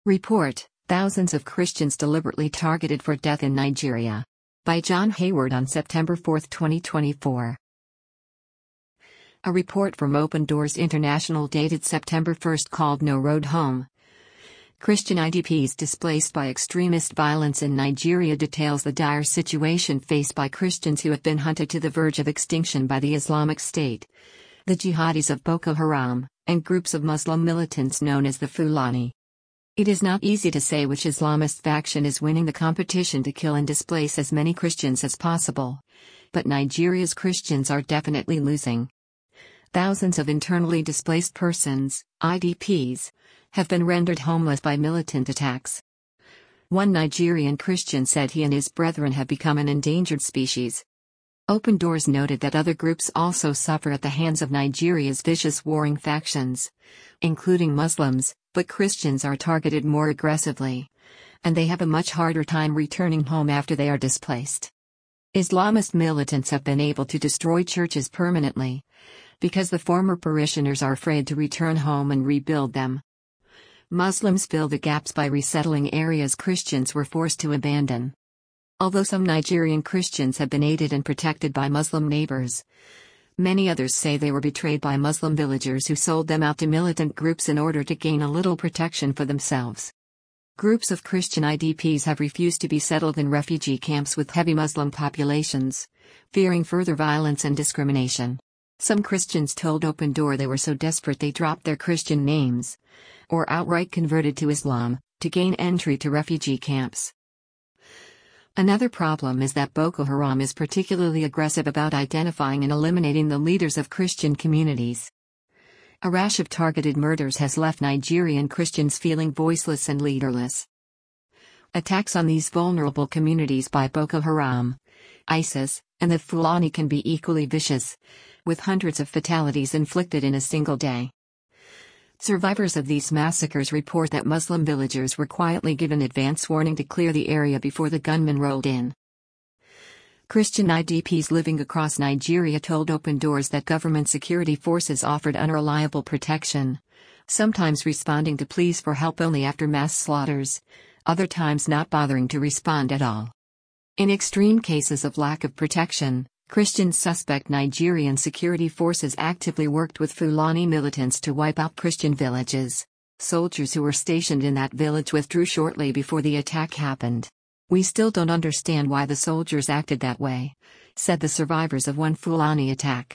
Report: Thousands of Christians deliberately targeted for death in Nigeria. By John Hayward on September 4, 2024. A report from Open Doors International dated September 1 called No Road Home. Christian IDPs displaced by extremist violence in Nigeria details the dire situation faced by Christians who have been hunted to the verge of extinction by the Islamic State, the jihadis of Boko Haram, and groups of Muslim militants known as the Fulani. It is not easy to say which Islamist faction is winning the competition to kill and displace as many Christians as possible. But Nigeria's Christians are definitely losing. Thousands of internally displaced persons, IDPs, have been rendered homeless by militant attacks. One Nigerian Christian said he and his brethren have become an endangered species. Open Doors noted that other groups also suffer at the hands of Nigeria's vicious warring factions, including Muslims, but Christians are targeted more aggressively, and they have a much harder time returning home after they are displaced. Islamist militants have been able to destroy churches permanently, because the former parishioners are afraid to return home and rebuild them. Muslims fill the gaps by resettling areas Christians were forced to abandon. Although some Nigerian Christians have been aided and protected by Muslim neighbors, many others say they were betrayed by Muslim villagers who sold them out to militant groups in order to gain a little protection for themselves. Groups of Christian IDPs have refused to be settled in refugee camps with heavy Muslim populations, fearing further violence and discrimination. Some Christians told Open Door they were so desperate they dropped their Christian names, or outright converted to Islam, to gain entry to refugee camps. Another problem is that Boko Haram is particularly aggressive about identifying and eliminating the leaders of Christian communities. A rash of targeted murders has left Nigerian Christians feeling voiceless and leaderless. Attacks on these vulnerable communities by Boko Haram, ISIS, and the Fulani can be equally vicious, with hundreds of fatalities inflicted in a single day. Survivors of these massacres report that Muslim villagers were quietly given advance warning to clear the area before the gunmen rolled in. Christian IDPs living across Nigeria told Open Doors that government security forces offered unreliable protection, sometimes responding to pleas for help only after mass slaughters, other times not bothering to respond at all. In extreme cases of lack of protection, Christians suspect Nigerian security forces actively worked with Fulani militants to wipe out Christian villages. Soldiers who were stationed in that village withdrew shortly before the attack happened. "We still don't understand why the soldiers acted that way," said the survivors of one Fulani attack.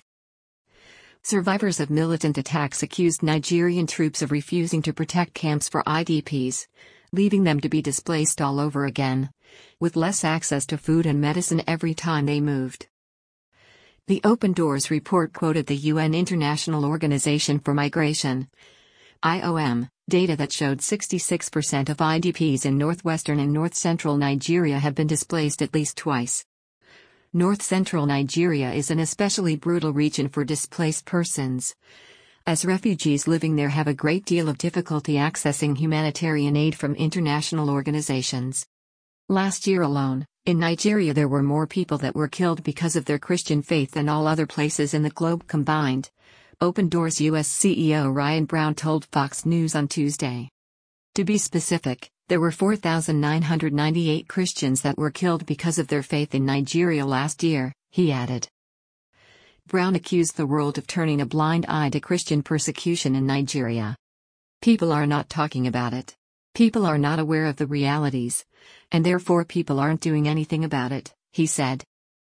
Survivors of militant attacks accused Nigerian troops of refusing to protect camps for IDPs, leaving them to be displaced all over again, with less access to food and medicine every time they moved. The Open Doors report quoted the UN International Organization for Migration, IOM, data that showed 66% of IDPs in northwestern and north-central Nigeria have been displaced at least twice. North-central Nigeria is an especially brutal region for displaced persons, as refugees living there have a great deal of difficulty accessing humanitarian aid from international organizations. Last year alone, in Nigeria there were more people that were killed because of their Christian faith than all other places in the globe combined, Open Doors U.S. CEO Ryan Brown told Fox News on Tuesday. To be specific, there were 4,998 Christians that were killed because of their faith in Nigeria last year, he added. Brown accused the world of turning a blind eye to Christian persecution in Nigeria. "People are not talking about it. People are not aware of the realities, and therefore people aren't doing anything about it," he said.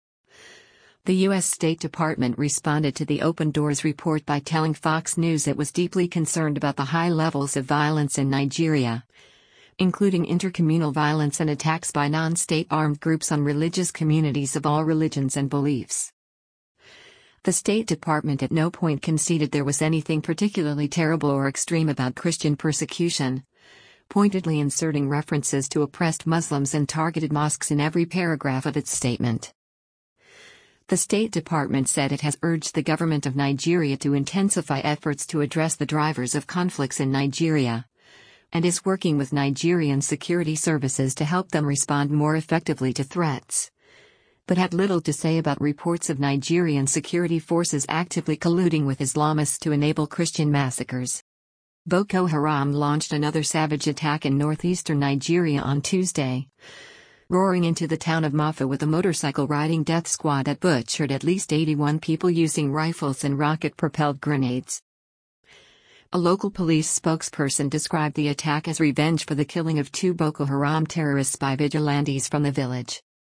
The U.S. State Department responded to the Open Doors report by telling Fox News it was deeply concerned about the high levels of violence in Nigeria, including intercommunal violence and attacks by non-state armed groups on religious communities of all religions and beliefs. The State Department at no point conceded there was anything particularly terrible or extreme about Christian persecution, pointedly inserting references to oppressed Muslims and targeted mosques in every paragraph of its statement. The State Department said it has urged the government of Nigeria to intensify efforts to address the drivers of conflicts in Nigeria, and is working with Nigerian security services to help them respond more effectively to threats, but had little to say about reports of Nigerian security forces actively colluding with Islamists to enable Christian massacres. Boko Haram launched another savage attack in northeastern Nigeria on Tuesday, roaring into the town of Mafa with a motorcycle-riding death squad that butchered at least 81 people using rifles and rocket-propelled grenades. A local police spokesperson described the attack as revenge for the killing of 2 Boko Haram terrorists by vigilantes from the village.